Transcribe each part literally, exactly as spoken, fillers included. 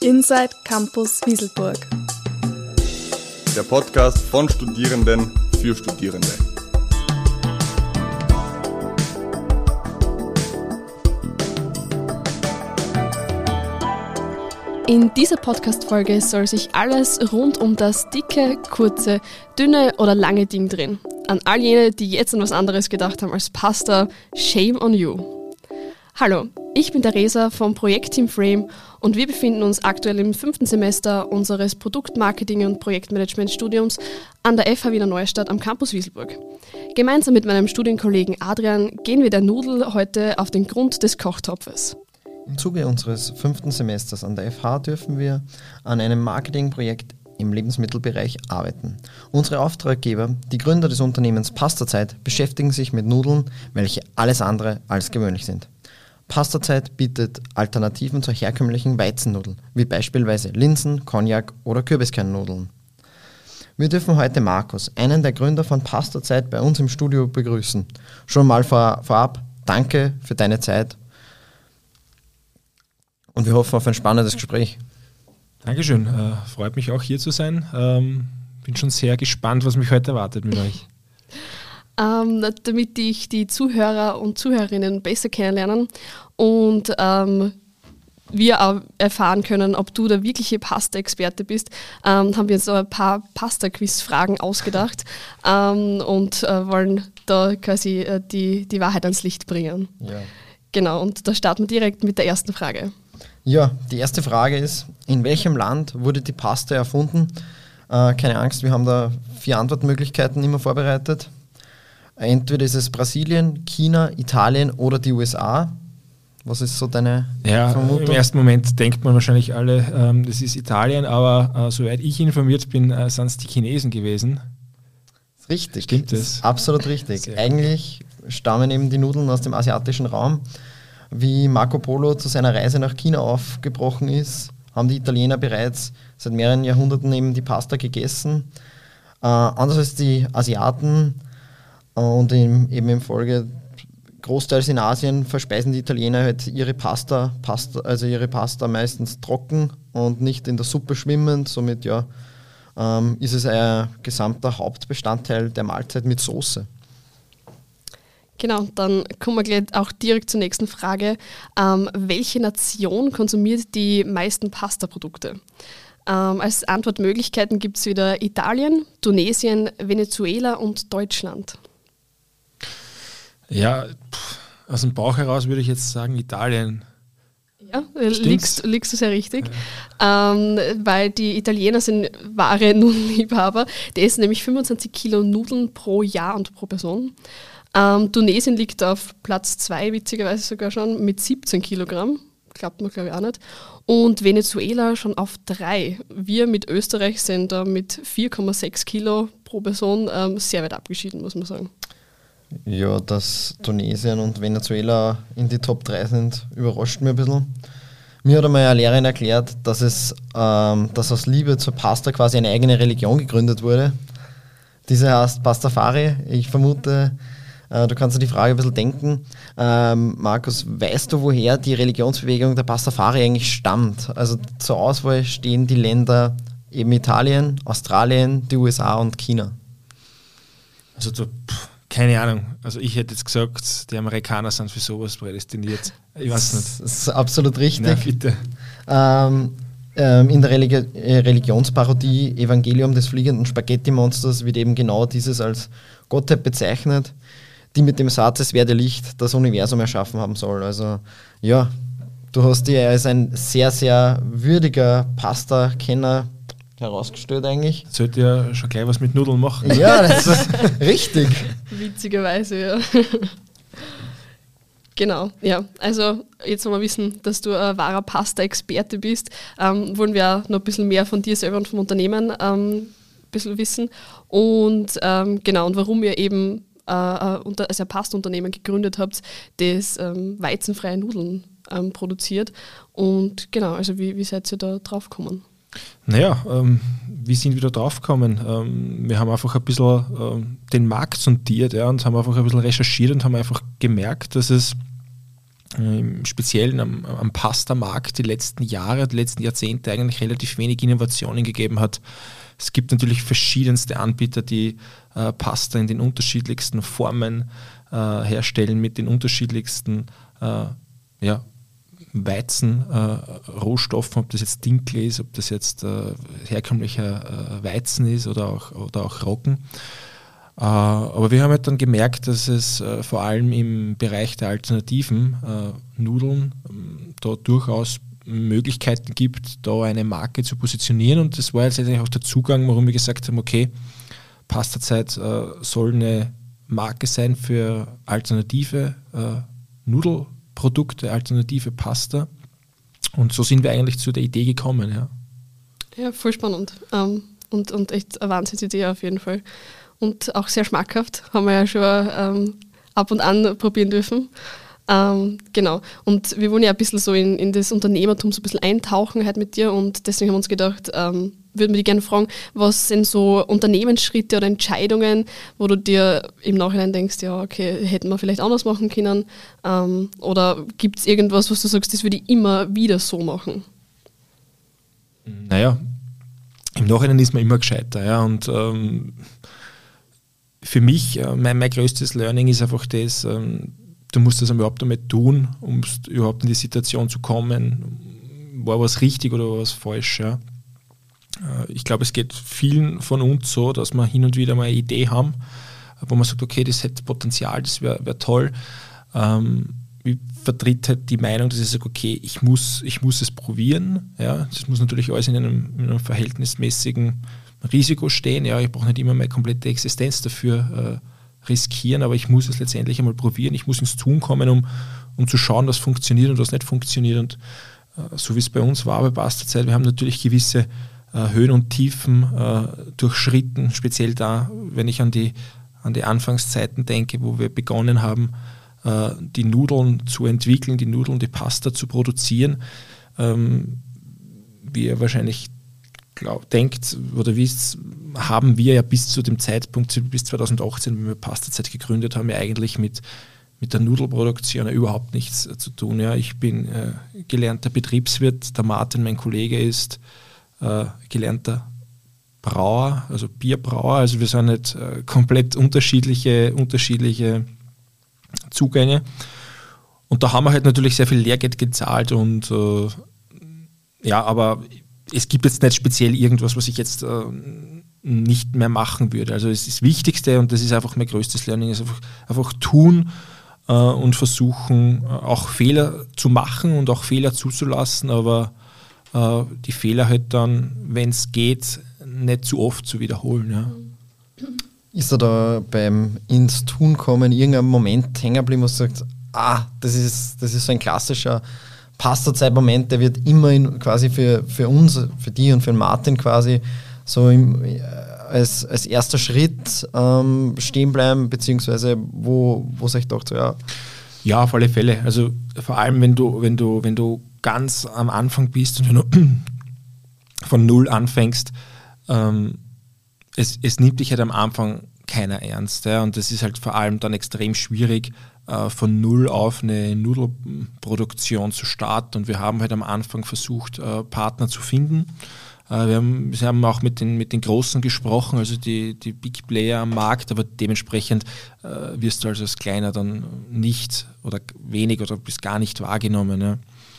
Inside Campus Wieselburg. Der Podcast von Studierenden für Studierende. In dieser Podcast-Folge soll sich alles rund um das dicke, kurze, dünne oder lange Ding drehen. An all jene, die jetzt an was anderes gedacht haben als Pasta, shame on you. Hallo, ich bin Theresa vom Projektteam Frame und wir befinden uns aktuell im fünften Semester unseres Produktmarketing- und Projektmanagement-Studiums an der F H Wiener Neustadt am Campus Wieselburg. Gemeinsam mit meinem Studienkollegen Adrian gehen wir der Nudel heute auf den Grund des Kochtopfes. Im Zuge unseres fünften Semesters an der F H dürfen wir an einem Marketingprojekt im Lebensmittelbereich arbeiten. Unsere Auftraggeber, die Gründer des Unternehmens Pastazeit, beschäftigen sich mit Nudeln, welche alles andere als gewöhnlich sind. Pastazeit bietet Alternativen zur herkömmlichen Weizennudeln, wie beispielsweise Linsen-, Cognac- oder Kürbiskernnudeln. Wir dürfen heute Markus, einen der Gründer von Pastazeit, bei uns im Studio begrüßen. Schon mal vor, vorab, danke für deine Zeit und wir hoffen auf ein spannendes Gespräch. Dankeschön, äh, freut mich auch hier zu sein. Ähm, bin schon sehr gespannt, was mich heute erwartet mit euch. Ähm, damit ich die Zuhörer und Zuhörerinnen besser kennenlernen und ähm, wir auch erfahren können, ob du der wirkliche Pasta-Experte bist, ähm, haben wir so ein paar Pasta-Quiz-Fragen ausgedacht ähm, und äh, wollen da quasi äh, die, die Wahrheit ans Licht bringen. Ja. Genau, und da starten wir direkt mit der ersten Frage. Ja, die erste Frage ist, in welchem Land wurde die Pasta erfunden? Äh, keine Angst, wir haben da vier Antwortmöglichkeiten immer vorbereitet. Entweder ist es Brasilien, China, Italien oder die U S A. Was ist so deine ja, Vermutung? Im ersten Moment denkt man wahrscheinlich alle, ähm, das ist Italien, aber äh, soweit ich informiert bin, äh, sind es die Chinesen gewesen. Richtig. Stimmt das? Absolut richtig. Sehr Eigentlich stammen eben die Nudeln aus dem asiatischen Raum. Wie Marco Polo zu seiner Reise nach China aufgebrochen ist, haben die Italiener bereits seit mehreren Jahrhunderten eben die Pasta gegessen. Äh, anders als die Asiaten und im, eben in Folge großteils in Asien verspeisen die Italiener halt ihre Pasta, Pasta, also ihre Pasta meistens trocken und nicht in der Suppe schwimmend. Somit ja, ähm, ist es ein gesamter Hauptbestandteil der Mahlzeit mit Soße. Genau, dann kommen wir gleich auch direkt zur nächsten Frage. Ähm, welche Nation konsumiert die meisten Pasta-Produkte? Ähm, als Antwortmöglichkeiten gibt es wieder Italien, Tunesien, Venezuela und Deutschland. Ja, pff, aus dem Bauch heraus würde ich jetzt sagen Italien. Ja, liegst, liegst du sehr richtig, ja. ähm, weil die Italiener sind wahre Nudelliebhaber. Die essen nämlich fünfundzwanzig Kilo Nudeln pro Jahr und pro Person. Ähm, Tunesien liegt auf Platz zwei, witzigerweise sogar schon, mit siebzehn Kilogramm. Klappt mir, glaube ich, auch nicht. Und Venezuela schon auf drei. Wir mit Österreich sind da mit vier Komma sechs Kilo pro Person ähm, sehr weit abgeschieden, muss man sagen. Ja, dass Tunesien und Venezuela in die Top drei sind, überrascht mich ein bisschen. Mir hat einmal eine Lehrerin erklärt, dass es ähm, dass aus Liebe zur Pasta quasi eine eigene Religion gegründet wurde. Diese heißt Pastafari. Ich vermute, äh, du kannst dir die Frage ein bisschen denken. Ähm, Markus, weißt du, woher die Religionsbewegung der Pastafari eigentlich stammt? Also zur Auswahl stehen die Länder eben Italien, Australien, die U S A und China. Also so, pff, keine Ahnung. Also ich hätte jetzt gesagt, die Amerikaner sind für sowas prädestiniert. Ich weiß nicht. Das ist absolut richtig. Na, bitte. Ähm, ähm, in der Religi- äh, Religionsparodie Evangelium des fliegenden Spaghetti-Monsters wird eben genau dieses als Gottheit bezeichnet, die mit dem Satz, es werde Licht, das Universum erschaffen haben soll. Also ja, du hast dich als ein sehr, sehr würdiger Pasta-Kenner herausgestellt eigentlich. Sollte ja schon gleich was mit Nudeln machen. Ja, das ist richtig. Witzigerweise, ja. Genau, ja. Also jetzt, wenn wir wissen, dass du ein wahrer Pasta-Experte bist, ähm, wollen wir auch noch ein bisschen mehr von dir selber und vom Unternehmen ähm, ein bisschen wissen. Und ähm, genau, und warum ihr eben äh, unter, also ein Pasta-Unternehmen gegründet habt, das ähm, weizenfreie Nudeln ähm, produziert. Und genau, also wie, wie seid ihr da drauf gekommen? Naja, ähm, wie sind wir da drauf gekommen? Ähm, wir haben einfach ein bisschen ähm, den Markt sondiert, ja, und haben einfach ein bisschen recherchiert und haben einfach gemerkt, dass es im Speziellen am, am Pasta-Markt die letzten Jahre, die letzten Jahrzehnte eigentlich relativ wenig Innovationen gegeben hat. Es gibt natürlich verschiedenste Anbieter, die äh, Pasta in den unterschiedlichsten Formen äh, herstellen, mit den unterschiedlichsten äh, ja, Weizen, äh, Rohstoffen, ob das jetzt Dinkel ist, ob das jetzt äh, herkömmlicher äh, Weizen ist oder auch, oder auch Roggen. Uh, aber wir haben halt dann gemerkt, dass es uh, vor allem im Bereich der alternativen uh, Nudeln um, da durchaus Möglichkeiten gibt, da eine Marke zu positionieren, und das war jetzt eigentlich auch der Zugang, warum wir gesagt haben, okay, Pastazeit uh, soll eine Marke sein für alternative uh, Nudelprodukte, alternative Pasta, und so sind wir eigentlich zu der Idee gekommen. Ja, ja, voll spannend um, und, und echt eine Wahnsinnsidee auf jeden Fall. Und auch sehr schmackhaft, haben wir ja schon ähm, ab und an probieren dürfen. Ähm, genau. Und wir wollen ja ein bisschen so in, in das Unternehmertum so ein bisschen eintauchen halt mit dir, und deswegen haben wir uns gedacht, ähm, würden wir dich gerne fragen, was sind so Unternehmensschritte oder Entscheidungen, wo du dir im Nachhinein denkst, ja, okay, hätten wir vielleicht anders machen können, ähm, oder gibt es irgendwas, was du sagst, das würde ich immer wieder so machen? Naja, im Nachhinein ist man immer gescheiter, ja, und ähm, für mich, mein, mein größtes Learning ist einfach das, ähm, du musst das überhaupt damit tun, um überhaupt in die Situation zu kommen, war was richtig oder war was falsch. Ja. Äh, ich glaube, es geht vielen von uns so, dass wir hin und wieder mal eine Idee haben, wo man sagt, okay, das hätte Potenzial, das wäre wär toll. Ähm, ich vertritt halt die Meinung, dass ich sage, okay, ich muss, ich muss es probieren. Ja. Das muss natürlich alles in einem, in einem verhältnismäßigen Risiko stehen. Ja, ich brauche nicht immer meine komplette Existenz dafür äh, riskieren, aber ich muss es letztendlich einmal probieren. Ich muss ins Tun kommen, um, um zu schauen, was funktioniert und was nicht funktioniert. Und äh, so wie es bei uns war bei Pastazeit, wir haben natürlich gewisse äh, Höhen und Tiefen äh, durchschritten, speziell da, wenn ich an die, an die Anfangszeiten denke, wo wir begonnen haben, äh, die Nudeln zu entwickeln, die Nudeln, die Pasta zu produzieren. Ähm, wie ihr wahrscheinlich glaub, denkt oder wisst, haben wir ja bis zu dem Zeitpunkt, bis zwanzig achtzehn, wenn wir Pastazeit gegründet haben, ja eigentlich mit, mit der Nudelproduktion ja überhaupt nichts äh, zu tun. Ja. Ich bin äh, gelernter Betriebswirt, der Martin, mein Kollege, ist äh, gelernter Brauer, also Bierbrauer, also wir sind nicht äh, komplett unterschiedliche, unterschiedliche Zugänge. Und da haben wir halt natürlich sehr viel Lehrgeld gezahlt und äh, ja, aber es gibt jetzt nicht speziell irgendwas, was ich jetzt äh, nicht mehr machen würde. Also es ist das Wichtigste, und das ist einfach mein größtes Learning, ist einfach, einfach tun äh, und versuchen, äh, auch Fehler zu machen und auch Fehler zuzulassen, aber äh, die Fehler halt dann, wenn es geht, nicht zu oft zu wiederholen. Ja. Ist da, da beim ins Tun kommen irgendein Moment hängen geblieben, wo du sagst, ah, das ist, das ist so ein klassischer Pastazeit-Moment, der wird immer in, quasi für, für uns, für die und für den Martin quasi so im, als, als erster Schritt ähm, stehen bleiben, beziehungsweise wo wo sich gedacht so, ja. Ja, auf alle Fälle. Also vor allem, wenn du, wenn du, wenn du ganz am Anfang bist und wenn du von Null anfängst, ähm, es, es nimmt dich halt am Anfang keiner ernst. Ja, und das ist halt vor allem dann extrem schwierig, von Null auf eine Nudelproduktion zu starten, und wir haben halt am Anfang versucht, Partner zu finden. Wir haben, wir haben auch mit den, mit den Großen gesprochen, also die, die Big Player am Markt, aber dementsprechend wirst du also als Kleiner dann nicht oder wenig oder bis gar nicht wahrgenommen. Ja.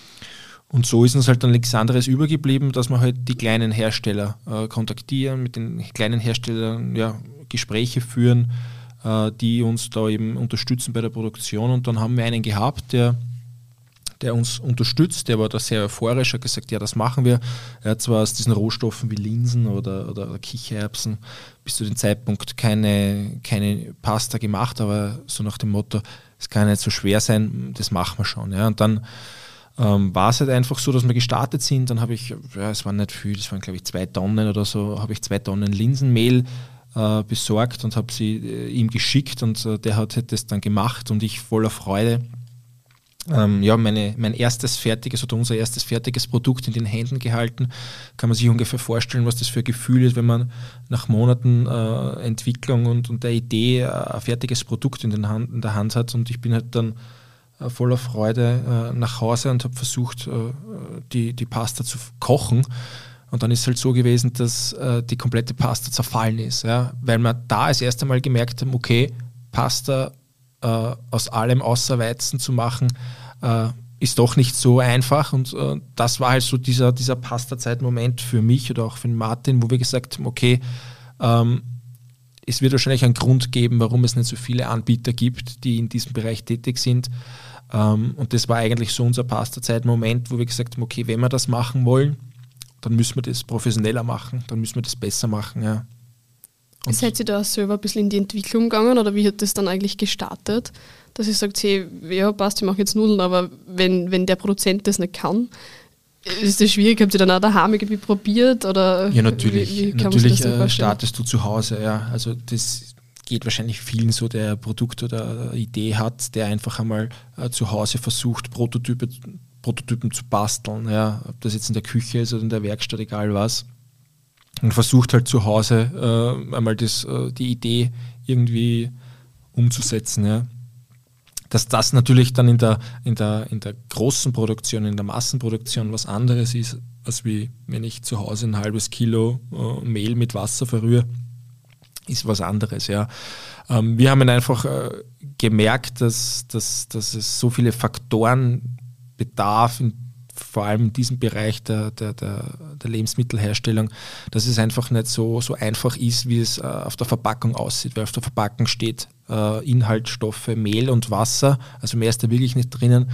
Und so ist uns halt dann nichts anderes übergeblieben, dass wir halt die kleinen Hersteller kontaktieren, mit den kleinen Herstellern ja, Gespräche führen, die uns da eben unterstützen bei der Produktion. Und dann haben wir einen gehabt, der, der uns unterstützt, der war da sehr euphorisch, hat gesagt, ja, das machen wir. Er hat zwar aus diesen Rohstoffen wie Linsen oder, oder, oder Kichererbsen bis zu dem Zeitpunkt keine, keine Pasta gemacht, aber so nach dem Motto, es kann nicht so schwer sein, das machen wir schon. Ja. Und dann ähm, war es halt einfach so, dass wir gestartet sind. Dann habe ich, ja, es waren nicht viel, es waren glaube ich zwei Tonnen oder so, habe ich zwei Tonnen Linsenmehl Äh, besorgt und habe sie äh, ihm geschickt, und äh, der hat, hat das dann gemacht, und ich voller Freude ähm, ja, meine, mein erstes fertiges oder unser erstes fertiges Produkt in den Händen gehalten. Kann man sich ungefähr vorstellen, was das für ein Gefühl ist, wenn man nach Monaten äh, Entwicklung und, und der Idee äh, ein fertiges Produkt in, den Hand, in der Hand hat, und ich bin halt dann äh, voller Freude äh, nach Hause und habe versucht, äh, die, die Pasta zu kochen. Und dann ist es halt so gewesen, dass äh, die komplette Pasta zerfallen ist. Ja? Weil wir da das erste Mal gemerkt haben, okay, Pasta äh, aus allem außer Weizen zu machen, äh, ist doch nicht so einfach. Und äh, das war halt so dieser, dieser Pasta-Zeit-Moment für mich oder auch für den Martin, wo wir gesagt haben, okay, ähm, es wird wahrscheinlich einen Grund geben, warum es nicht so viele Anbieter gibt, die in diesem Bereich tätig sind. Ähm, und das war eigentlich so unser Pasta-Zeit-Moment, wo wir gesagt haben, okay, wenn wir das machen wollen, dann müssen wir das professioneller machen, dann müssen wir das besser machen. Ja. Und seid ihr da selber ein bisschen in die Entwicklung gegangen oder wie hat das dann eigentlich gestartet? Dass ihr sagt, hey, ja passt, ich mache jetzt Nudeln, aber wenn, wenn der Produzent das nicht kann, ist das schwierig? Habt ihr dann auch daheim irgendwie probiert? Oder ja, natürlich. Wie, wie kann natürlich man sich das äh, startest du zu Hause. Ja. Also das geht wahrscheinlich vielen so, der Produkt oder eine Idee hat, der einfach einmal äh, zu Hause versucht, Prototype Prototypen zu basteln, ja, ob das jetzt in der Küche ist oder in der Werkstatt, egal was. Und versucht halt zu Hause äh, einmal das, äh, die Idee irgendwie umzusetzen. Ja. Dass das natürlich dann in der, in, der, in der großen Produktion, in der Massenproduktion was anderes ist, als wie wenn ich zu Hause ein halbes Kilo äh, Mehl mit Wasser verrühre, ist was anderes. Ja. Ähm, wir haben einfach äh, gemerkt, dass, dass, dass es so viele Faktoren bedarf, in, vor allem in diesem Bereich der, der, der, der Lebensmittelherstellung, dass es einfach nicht so, so einfach ist, wie es äh, auf der Verpackung aussieht, weil auf der Verpackung steht äh, Inhaltsstoffe, Mehl und Wasser, also mehr ist da wirklich nicht drinnen,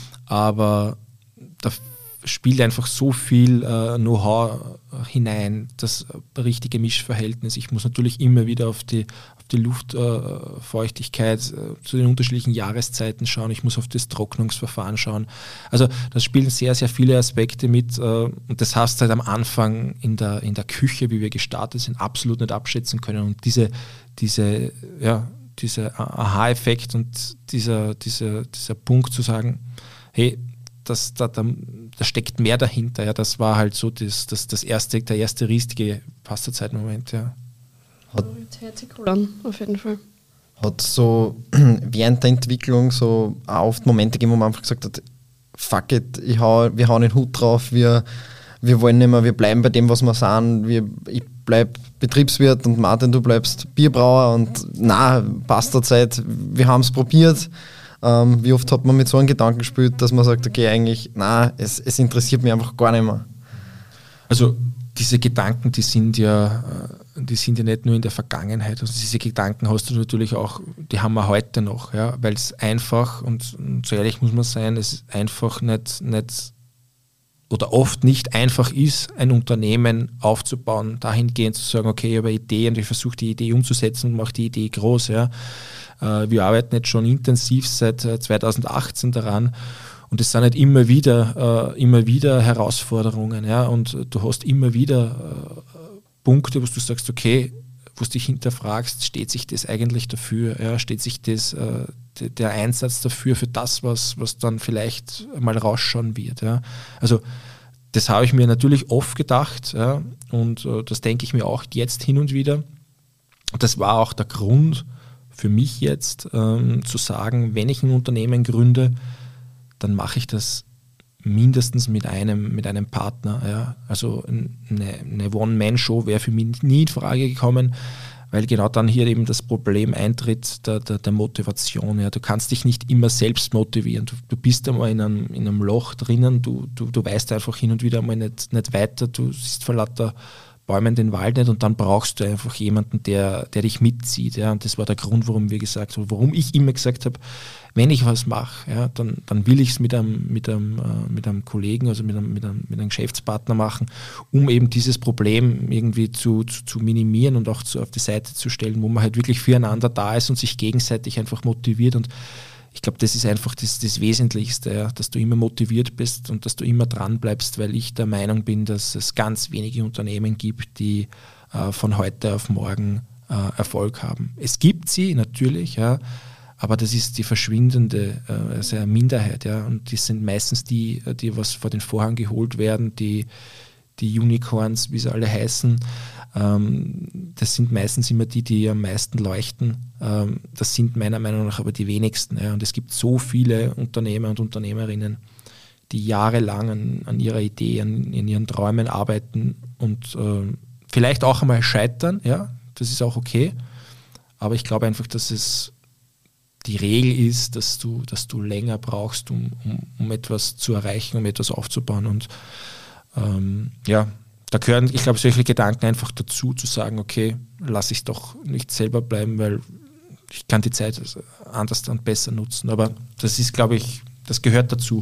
aber da spielt einfach so viel äh, Know-how hinein, das richtige Mischverhältnis. Ich muss natürlich immer wieder auf die, auf die Luftfeuchtigkeit äh, zu den unterschiedlichen Jahreszeiten schauen. Ich muss auf das Trocknungsverfahren schauen. Also das spielen sehr, sehr viele Aspekte mit. Äh, und das hast du halt am Anfang in der, in der Küche, wie wir gestartet sind, absolut nicht abschätzen können. Und diese, diese, ja, dieser Aha-Effekt und dieser, dieser, dieser Punkt zu sagen, hey, Das, da, da, da steckt mehr dahinter. Ja. Das war halt so das, das, das erste, der erste riesige Pasta-Zeit-Moment. Ja. Hat, auf jeden Fall. Hat so während der Entwicklung so auch oft Momente gegeben, wo man einfach gesagt hat, fuck it, ich hau, wir hauen den Hut drauf, wir, wir wollen nicht mehr, wir bleiben bei dem, was wir sind, wir, ich bleib Betriebswirt und Martin, du bleibst Bierbrauer und na, Pasta-Zeit, wir haben es probiert. Ähm, wie oft hat man mit so einem Gedanken gespielt, dass man sagt, okay, eigentlich, nein, es, es interessiert mich einfach gar nicht mehr. Also diese Gedanken, die sind ja, die sind ja nicht nur in der Vergangenheit. Also diese Gedanken hast du natürlich auch, die haben wir heute noch, ja, weil es einfach, und, und so ehrlich muss man sein, es einfach nicht, nicht oder oft nicht einfach ist, ein Unternehmen aufzubauen, dahingehend zu sagen, okay, ich habe eine Idee und ich versuche die Idee umzusetzen und mache die Idee groß. Ja. Wir arbeiten jetzt schon intensiv seit zweitausendachtzehn daran und es sind halt immer wieder, äh, immer wieder Herausforderungen. Ja, und du hast immer wieder äh, Punkte, wo du sagst, okay, wo du dich hinterfragst, steht sich das eigentlich dafür? Ja, steht sich das, äh, d- der Einsatz dafür, für das, was, was dann vielleicht mal rausschauen wird? Ja? Also das habe ich mir natürlich oft gedacht, ja, und äh, das denke ich mir auch jetzt hin und wieder. Und das war auch der Grund, für mich jetzt ähm, zu sagen, wenn ich ein Unternehmen gründe, dann mache ich das mindestens mit einem, mit einem Partner. Ja. Also eine, eine One-Man-Show wäre für mich nie in Frage gekommen, weil genau dann hier eben das Problem eintritt der, der, der Motivation. Ja. Du kannst dich nicht immer selbst motivieren. Du, du bist einmal in einem, in einem Loch drinnen, du, du, du weißt einfach hin und wieder mal nicht, nicht weiter, du siehst vor lauter Bäumen den Wald nicht und dann brauchst du einfach jemanden, der, der dich mitzieht. Ja. Und das war der Grund, warum wir gesagt haben, warum ich immer gesagt habe, wenn ich was mache, ja, dann, dann will ich es mit einem, mit, einem, äh, mit einem Kollegen, also mit einem, mit, einem, mit einem Geschäftspartner machen, um eben dieses Problem irgendwie zu, zu, zu minimieren und auch zu, auf die Seite zu stellen, wo man halt wirklich füreinander da ist und sich gegenseitig einfach motiviert. Und ich glaube, das ist einfach das, das Wesentlichste, ja, dass du immer motiviert bist und dass du immer dran bleibst, weil ich der Meinung bin, dass es ganz wenige Unternehmen gibt, die äh, von heute auf morgen äh, Erfolg haben. Es gibt sie natürlich, ja, aber das ist die verschwindende äh, also eine Minderheit. Ja, und die sind meistens die, die was vor den Vorhang geholt werden, die, die Unicorns, wie sie alle heißen. Ähm, das sind meistens immer die, die am meisten leuchten. Ähm, das sind meiner Meinung nach aber die wenigsten. Ja. Und es gibt so viele Unternehmer und Unternehmerinnen, die jahrelang an, an ihrer Idee, an, in ihren Träumen arbeiten und äh, vielleicht auch einmal scheitern. Ja, das ist auch okay. Aber ich glaube einfach, dass es die Regel ist, dass du, dass du länger brauchst, um, um, um etwas zu erreichen, um etwas aufzubauen. Und ähm, ja, da gehören, ich glaube, solche Gedanken einfach dazu, zu sagen, okay, lass ich doch nicht selber bleiben, weil ich kann die Zeit anders und besser nutzen. Aber das ist, glaube ich, das gehört dazu.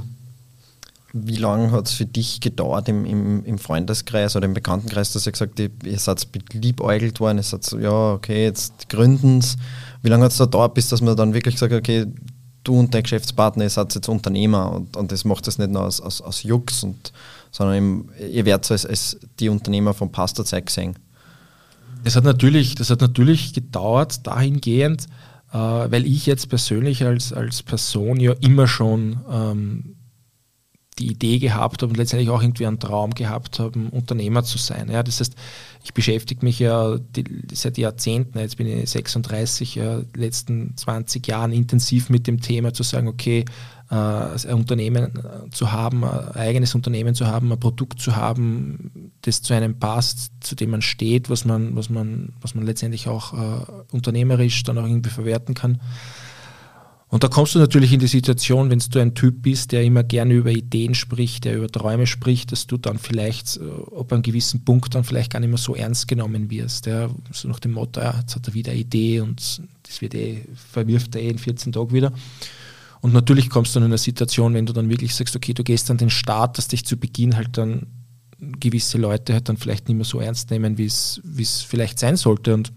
Wie lange hat es für dich gedauert im, im, im Freundeskreis oder im Bekanntenkreis, dass ihr gesagt habt, ihr seid liebäugelt worden, ihr seid so, ja, okay, jetzt gründen es. Wie lange hat es da gedauert, bis dass man dann wirklich gesagt hat, okay, du und dein Geschäftspartner, ihr seid jetzt Unternehmer und, und das macht das nicht nur aus, aus, aus Jux, und, sondern eben, ihr werdet so als, als die Unternehmer vom Pasta-Zeit gesehen? Das hat natürlich, das hat natürlich gedauert, dahingehend, äh, weil ich jetzt persönlich als, als Person ja immer schon ähm, die Idee gehabt habe und letztendlich auch irgendwie einen Traum gehabt habe, Unternehmer zu sein. Ja, das heißt, ich beschäftige mich ja die, seit Jahrzehnten, jetzt bin ich sechsunddreißig, ja, letzten zwanzig Jahren intensiv mit dem Thema zu sagen, okay, äh, ein Unternehmen zu haben, ein eigenes Unternehmen zu haben, ein Produkt zu haben, das zu einem passt, zu dem man steht, was man, was man, was man letztendlich auch äh, unternehmerisch dann auch irgendwie verwerten kann. Und da kommst du natürlich in die Situation, wenn du ein Typ bist, der immer gerne über Ideen spricht, der über Träume spricht, dass du dann vielleicht, ob an einem gewissen Punkt dann vielleicht gar nicht mehr so ernst genommen wirst. Ja. So nach dem Motto, ja, jetzt hat er wieder eine Idee und das wird eh, verwirft er eh in vierzehn Tagen wieder. Und natürlich kommst du dann in eine Situation, wenn du dann wirklich sagst, okay, du gehst an den Start, dass dich zu Beginn halt dann gewisse Leute halt dann vielleicht nicht mehr so ernst nehmen, wie es wie es vielleicht sein sollte. Und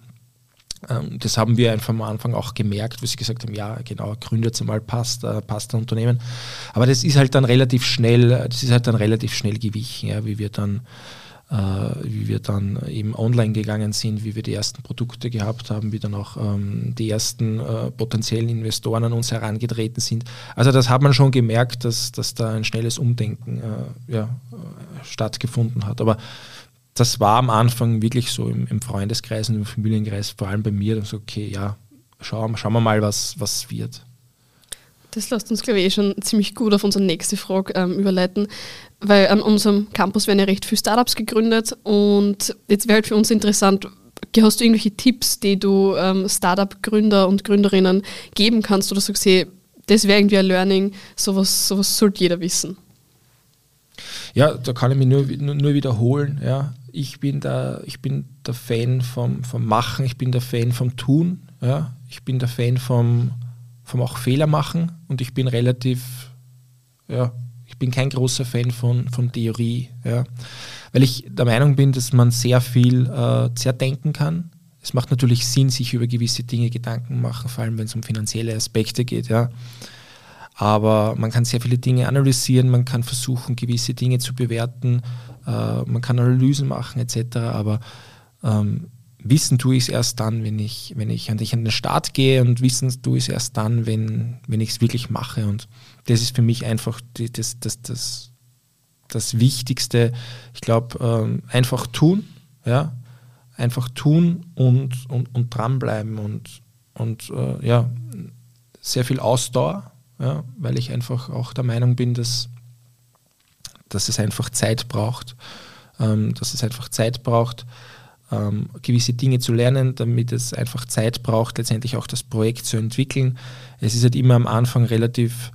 das haben wir einfach am Anfang auch gemerkt, wo sie gesagt haben, ja genau, gründet jetzt einmal Pasta, Pasta-Unternehmen. Aber das ist halt dann relativ schnell, das ist halt dann relativ schnell gewichen, ja, wie wir dann, äh, wie wir dann eben online gegangen sind, wie wir die ersten Produkte gehabt haben, wie dann auch ähm, die ersten äh, potenziellen Investoren an uns herangetreten sind. Also das hat man schon gemerkt, dass, dass da ein schnelles Umdenken äh, ja, äh, stattgefunden hat. Aber das war am Anfang wirklich so im, im Freundeskreis und im Familienkreis, vor allem bei mir, so okay, ja, schauen, schauen wir mal, was, was wird. Das lässt uns, glaube ich, eh schon ziemlich gut auf unsere nächste Frage ähm, überleiten, weil an unserem Campus werden ja recht viele Startups gegründet und jetzt wäre halt für uns interessant, hast du irgendwelche Tipps, die du ähm, Startup-Gründer und Gründerinnen geben kannst oder sagst, hey, das wäre irgendwie ein Learning, sowas, sowas sollte jeder wissen? Ja, da kann ich mich nur, nur, nur wiederholen. Ja. Ich bin der, ich bin der Fan vom, vom Machen, ich bin der Fan vom Tun, ja. Ich bin der Fan vom, vom auch Fehler machen und ich bin relativ, ja, ich bin kein großer Fan von, von Theorie, ja. Weil ich der Meinung bin, dass man sehr viel äh, zerdenken kann. Es macht natürlich Sinn, sich über gewisse Dinge Gedanken machen, vor allem wenn es um finanzielle Aspekte geht, ja. Aber man kann sehr viele Dinge analysieren, man kann versuchen, gewisse Dinge zu bewerten, äh, man kann Analysen machen et cetera. Aber ähm, wissen tue ich es erst dann, wenn ich, wenn ich an den Start gehe, und wissen tue ich es erst dann, wenn, wenn ich es wirklich mache. Und das ist für mich einfach die, das, das, das, das Wichtigste. Ich glaube, ähm, einfach tun, ja, einfach tun und, und, und dranbleiben und, und äh, ja, sehr viel Ausdauer. Ja, weil ich einfach auch der Meinung bin, dass, dass es einfach Zeit braucht, ähm, dass es einfach Zeit braucht, ähm, gewisse Dinge zu lernen, damit es einfach Zeit braucht, letztendlich auch das Projekt zu entwickeln. Es ist halt immer am Anfang relativ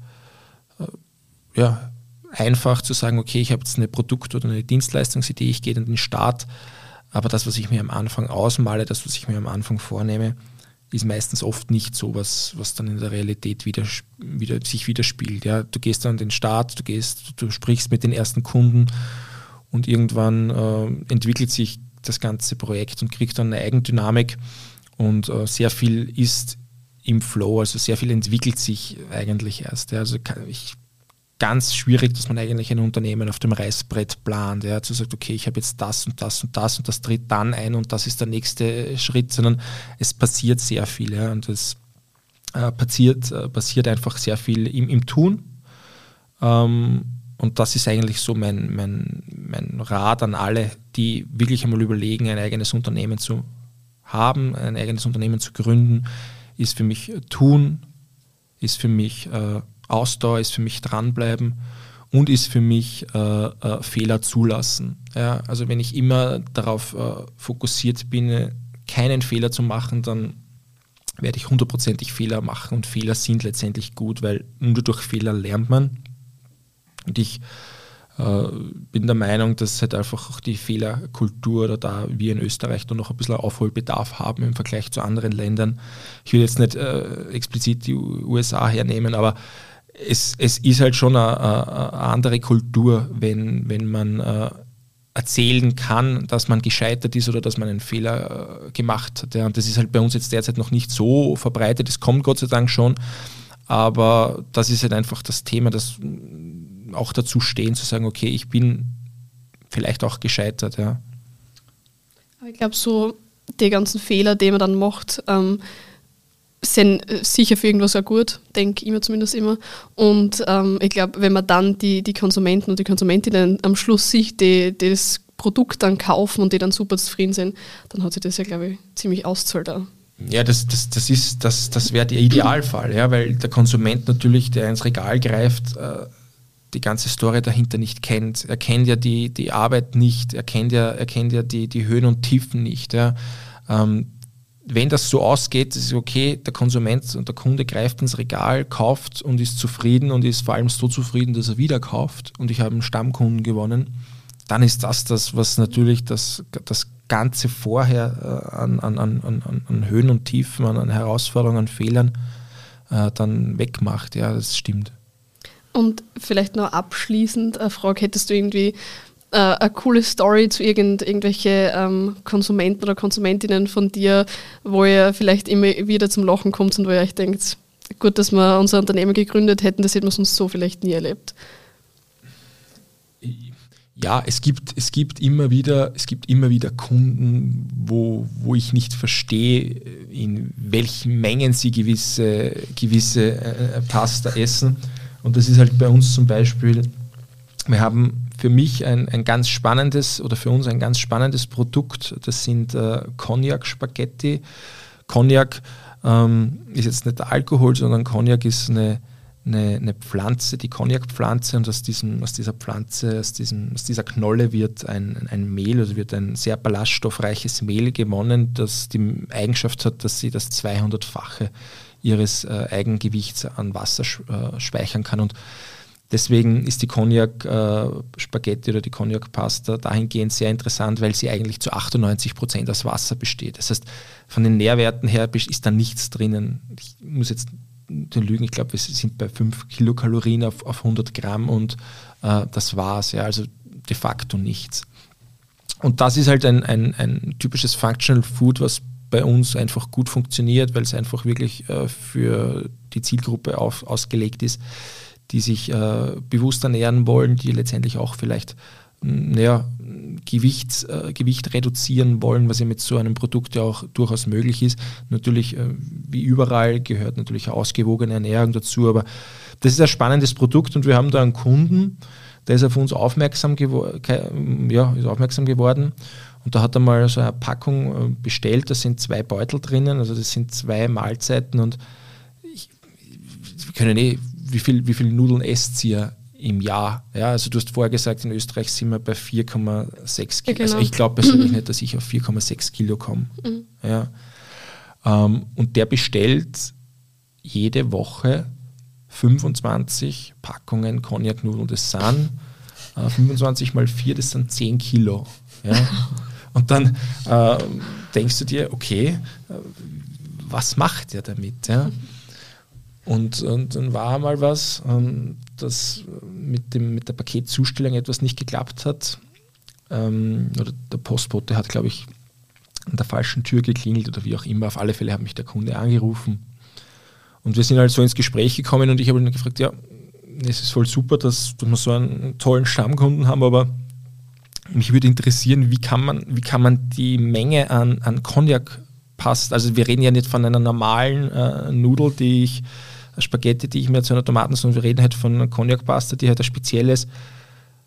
äh, ja, einfach zu sagen, okay, ich habe jetzt eine Produkt- oder eine Dienstleistungsidee, ich gehe in den Start, aber das, was ich mir am Anfang ausmale, das, was ich mir am Anfang vornehme, ist meistens oft nicht so, was, was dann in der Realität wieder, wieder, sich widerspiegelt. Ja. Du gehst dann an den Start, du gehst, du sprichst mit den ersten Kunden und irgendwann äh, entwickelt sich das ganze Projekt und kriegt dann eine Eigendynamik und äh, sehr viel ist im Flow, also sehr viel entwickelt sich eigentlich erst. Ja. Also kann ich ganz schwierig, dass man eigentlich ein Unternehmen auf dem Reißbrett plant, ja, zu sagen, okay, ich habe jetzt das und das und das und das tritt dann ein und das ist der nächste Schritt, sondern es passiert sehr viel, ja, und es äh, passiert, äh, passiert einfach sehr viel im, im Tun, ähm, und das ist eigentlich so mein, mein, mein Rat an alle, die wirklich einmal überlegen, ein eigenes Unternehmen zu haben, ein eigenes Unternehmen zu gründen, ist für mich tun, ist für mich äh, Ausdauer, ist für mich dranbleiben und ist für mich äh, äh, Fehler zulassen. Ja, also wenn ich immer darauf äh, fokussiert bin, keinen Fehler zu machen, dann werde ich hundertprozentig Fehler machen und Fehler sind letztendlich gut, weil nur durch Fehler lernt man. Und ich äh, bin der Meinung, dass halt einfach auch die Fehlerkultur oder da wir in Österreich da noch ein bisschen Aufholbedarf haben im Vergleich zu anderen Ländern. Ich will jetzt nicht äh, explizit die U S A hernehmen, aber es, es ist halt schon eine, eine andere Kultur, wenn, wenn man äh, erzählen kann, dass man gescheitert ist oder dass man einen Fehler äh, gemacht hat. Ja. Und das ist halt bei uns jetzt derzeit noch nicht so verbreitet. Es kommt Gott sei Dank schon, aber das ist halt einfach das Thema, das auch dazu stehen, zu sagen, okay, ich bin vielleicht auch gescheitert. Ja. Aber ich glaube, so die ganzen Fehler, die man dann macht, ähm, sind sicher für irgendwas auch gut, denke ich mir zumindest immer. Und ähm, ich glaube, wenn man dann die, die Konsumenten und die Konsumentinnen am Schluss sieht, die, die das Produkt dann kaufen und die dann super zufrieden sind, dann hat sich das ja, glaube ich, ziemlich auszahlt auch. Ja, das, das, das, ist, das, das wäre der Idealfall, ja, weil der Konsument natürlich, der ins Regal greift, äh, die ganze Story dahinter nicht kennt. Er kennt ja die, die Arbeit nicht, er kennt ja, er kennt ja die, die Höhen und Tiefen nicht. Ja. Ähm, wenn das so ausgeht, ist es okay, der Konsument und der Kunde greift ins Regal, kauft und ist zufrieden und ist vor allem so zufrieden, dass er wieder kauft und ich habe einen Stammkunden gewonnen, dann ist das das, was natürlich das, das Ganze vorher äh, an, an, an, an Höhen und Tiefen, an, an Herausforderungen, an Fehlern äh, dann wegmacht. Ja, das stimmt. Und vielleicht noch abschließend eine Frage, hättest du irgendwie äh, eine coole Story zu irgend, irgendwelche ähm, Konsumenten oder Konsumentinnen von dir, wo ihr vielleicht immer wieder zum Lachen kommt und wo ihr euch denkt, gut, dass wir unser Unternehmen gegründet hätten, das hätten wir sonst so vielleicht nie erlebt? Ja, es gibt, es gibt immer wieder, es gibt immer wieder Kunden, wo, wo ich nicht verstehe, in welchen Mengen sie gewisse, gewisse äh, Pasta essen. Und das ist halt bei uns zum Beispiel, wir haben für mich ein, ein ganz spannendes oder für uns ein ganz spannendes Produkt, das sind äh, Cognac-Spaghetti. Cognac ähm, ist jetzt nicht der Alkohol, sondern Cognac ist eine, eine, eine Pflanze, die Cognac-Pflanze, und aus, diesem, aus dieser Pflanze, aus, diesem, aus dieser Knolle wird ein, ein Mehl, also wird ein sehr ballaststoffreiches Mehl gewonnen, das die Eigenschaft hat, dass sie das zweihundertfache ihres äh, Eigengewichts an Wasser äh, speichern kann. Und deswegen ist die Cognac-Spaghetti äh, oder die Cognac-Pasta dahingehend sehr interessant, weil sie eigentlich zu achtundneunzig Prozent aus Wasser besteht. Das heißt, von den Nährwerten her ist da nichts drinnen. Ich muss jetzt lügen, ich glaube, wir sind bei fünf Kilokalorien auf, auf hundert Gramm und äh, das war's. Ja, also de facto nichts. Und das ist halt ein, ein, ein typisches Functional Food, was bei uns einfach gut funktioniert, weil es einfach wirklich äh, für die Zielgruppe auf, ausgelegt ist, die sich äh, bewusst ernähren wollen, die letztendlich auch vielleicht naja, Gewicht, äh, Gewicht reduzieren wollen, was ja mit so einem Produkt ja auch durchaus möglich ist. Natürlich, äh, wie überall, gehört natürlich eine ausgewogene Ernährung dazu, aber das ist ein spannendes Produkt und wir haben da einen Kunden, der ist auf uns aufmerksam, gewo- ja, ist aufmerksam geworden. Und da hat er mal so eine Packung bestellt, da sind zwei Beutel drinnen, also das sind zwei Mahlzeiten und ich, wir können eh, wie viel, wie viel Nudeln esst ihr im Jahr? Ja, also du hast vorher gesagt, in Österreich sind wir bei vier Komma sechs Kilo. Ja, genau. Also ich glaube persönlich mhm. nicht, dass ich auf vier Komma sechs Kilo komme. Mhm. Ja. Ähm, und der bestellt jede Woche fünfundzwanzig Packungen Cognac-Nudeln. Das sind äh, fünfundzwanzig mal vier, das sind zehn Kilo. Ja. Und dann äh, denkst du dir, okay, äh, was macht der damit? Ja? Und, und dann war mal was, ähm, dass mit, dem, mit der Paketzustellung etwas nicht geklappt hat. Ähm, oder der Postbote hat, glaube ich, an der falschen Tür geklingelt oder wie auch immer. Auf alle Fälle hat mich der Kunde angerufen. Und wir sind halt so ins Gespräch gekommen und ich habe ihn gefragt, ja, es ist voll super, dass, dass wir so einen tollen Stammkunden haben, aber mich würde interessieren, wie kann man, wie kann man die Menge an, an Cognac passt. Also wir reden ja nicht von einer normalen äh, Nudel, die ich, Spaghetti, die ich mir zu einer Tomaten, sondern wir reden halt von einer Cognac-Pasta, die halt ein spezielles,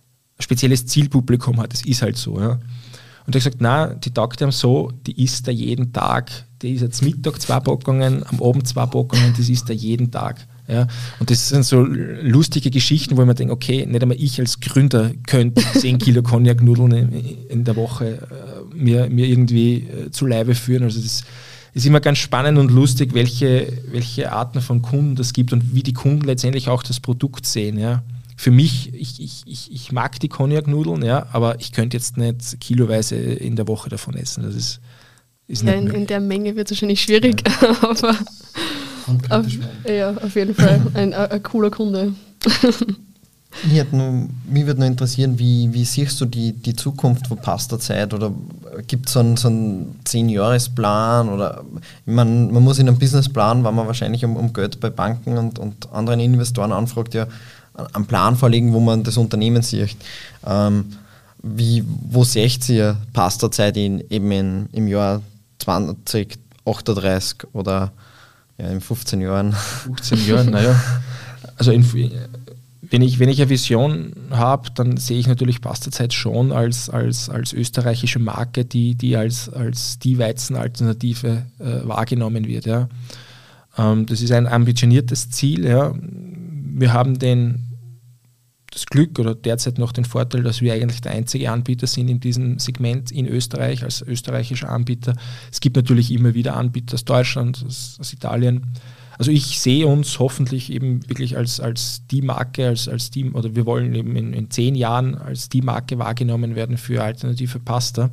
spezielles Zielpublikum hat. Das ist halt so. Ja. Und er hat gesagt, nein, die taugt ihm so, die isst er jeden Tag. Die isst jetzt Mittag zwei Packungen, am Abend zwei Packungen, das isst er jeden Tag. Ja. Und das sind so lustige Geschichten, wo man denkt, okay, nicht einmal ich als Gründer könnte zehn Kilo Cognac-Nudeln in, in der Woche äh, mir, mir irgendwie äh, zu Leibe führen. Also das ist immer ganz spannend und lustig, welche, welche Arten von Kunden das gibt und wie die Kunden letztendlich auch das Produkt sehen. Ja. Für mich, ich, ich, ich, ich mag die Cognac-Nudeln, ja, aber ich könnte jetzt nicht kiloweise in der Woche davon essen. Das ist, ist ja, nicht in, möglich. in der Menge wird es wahrscheinlich schwierig, ja. aber auf, ja, auf jeden Fall ein, ein, ein cooler Kunde. Mich, hat nur, mich würde noch interessieren, wie, wie siehst du die, die Zukunft von Pasta-Zeit? Oder gibt es so einen, so einen zehn-Jahres-Plan? Oder ich mein, man muss in einem Businessplan, wenn man wahrscheinlich um, um Geld bei Banken und, und anderen Investoren anfragt, ja einen Plan vorlegen, wo man das Unternehmen sieht. Ähm, wie, wo seht ihr Pasta-Zeit in, eben in, im Jahr zwanzig achtunddreißig oder ja, in fünfzehn Jahren? fünfzehn Jahren, naja. Also in, wenn, ich, wenn ich eine Vision habe, dann sehe ich natürlich Pasta-Zeit schon als, als, als österreichische Marke, die, die als, als die Weizenalternative äh, wahrgenommen wird. Ja. Ähm, das ist ein ambitioniertes Ziel. Ja. Wir haben den, das Glück oder derzeit noch den Vorteil, dass wir eigentlich der einzige Anbieter sind in diesem Segment in Österreich, als österreichischer Anbieter. Es gibt natürlich immer wieder Anbieter aus Deutschland, aus, aus Italien. Also ich sehe uns hoffentlich eben wirklich als, als die Marke, als, als die, oder wir wollen eben in, in zehn Jahren als die Marke wahrgenommen werden für alternative Pasta.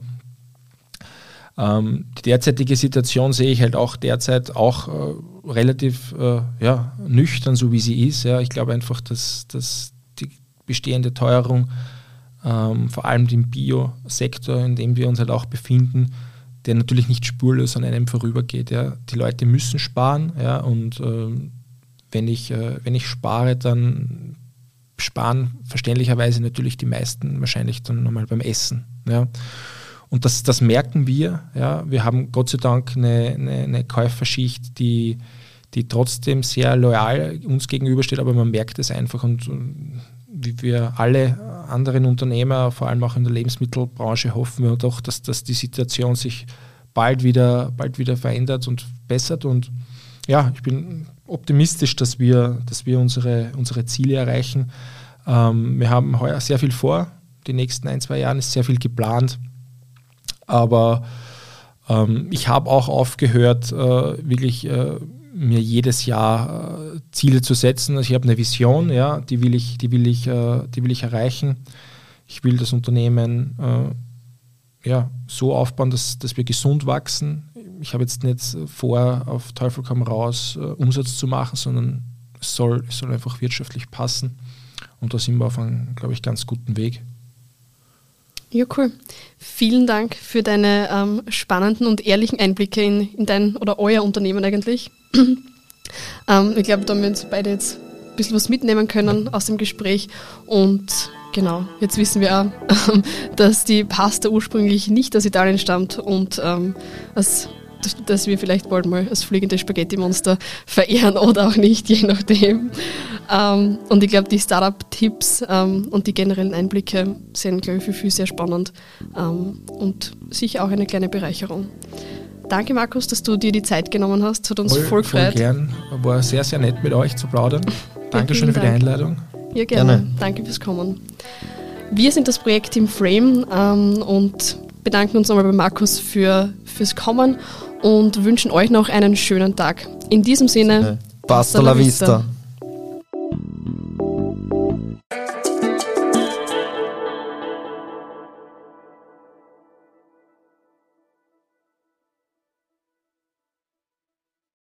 Ähm, die derzeitige Situation sehe ich halt auch derzeit auch äh, relativ äh, ja, nüchtern, so wie sie ist. Ja. Ich glaube einfach, dass, dass die bestehende Teuerung, ähm, vor allem im Bio-Sektor, in dem wir uns halt auch befinden, der natürlich nicht spurlos an einem vorübergeht. Ja. Die Leute müssen sparen, ja, und äh, wenn, ich, äh, wenn ich spare, dann sparen verständlicherweise natürlich die meisten wahrscheinlich dann nochmal beim Essen. Ja. Und das, das merken wir. Ja. Wir haben Gott sei Dank eine, eine, eine Käuferschicht, die, die trotzdem sehr loyal uns gegenübersteht, aber man merkt es einfach. Und wie wir alle anderen Unternehmer, vor allem auch in der Lebensmittelbranche, hoffen wir doch, dass, dass die Situation sich bald wieder, bald wieder verändert und bessert. Und ja, ich bin optimistisch, dass wir, dass wir unsere, unsere Ziele erreichen. Ähm, wir haben heuer sehr viel vor. Die nächsten ein, zwei Jahren ist sehr viel geplant. Aber ähm, ich habe auch aufgehört, äh, wirklich äh, mir jedes Jahr äh, Ziele zu setzen. Also ich habe eine Vision, ja, die will ich, die will ich, äh, die will ich erreichen. Ich will das Unternehmen äh, ja, so aufbauen, dass, dass wir gesund wachsen. Ich habe jetzt nicht vor, auf Teufel komm raus äh, Umsatz zu machen, sondern es soll, es soll einfach wirtschaftlich passen. Und da sind wir auf einem, glaube ich, ganz guten Weg. Ja, cool. Vielen Dank für deine ähm, spannenden und ehrlichen Einblicke in, in dein oder euer Unternehmen eigentlich. ähm, ich glaube, da haben wir uns beide jetzt ein bisschen was mitnehmen können aus dem Gespräch. Und genau, jetzt wissen wir auch, ähm, dass die Pasta ursprünglich nicht aus Italien stammt und ähm, als dass wir vielleicht bald mal das fliegende Spaghetti-Monster verehren oder auch nicht, je nachdem. Ähm, und ich glaube, die Startup-Tipps ähm, und die generellen Einblicke sind, glaube ich, für viele sehr spannend ähm, und sicher auch eine kleine Bereicherung. Danke, Markus, dass du dir die Zeit genommen hast. Hat uns voll, voll gefreut. Voll gern. War sehr, sehr nett mit euch zu plaudern. Dankeschön für die Einladung. Ja, gerne. gerne. Danke fürs Kommen. Wir sind das Projektteam Frame ähm, und bedanken uns nochmal bei Markus für, fürs Kommen und wünschen euch noch einen schönen Tag. In diesem Sinne, Pasta la vista.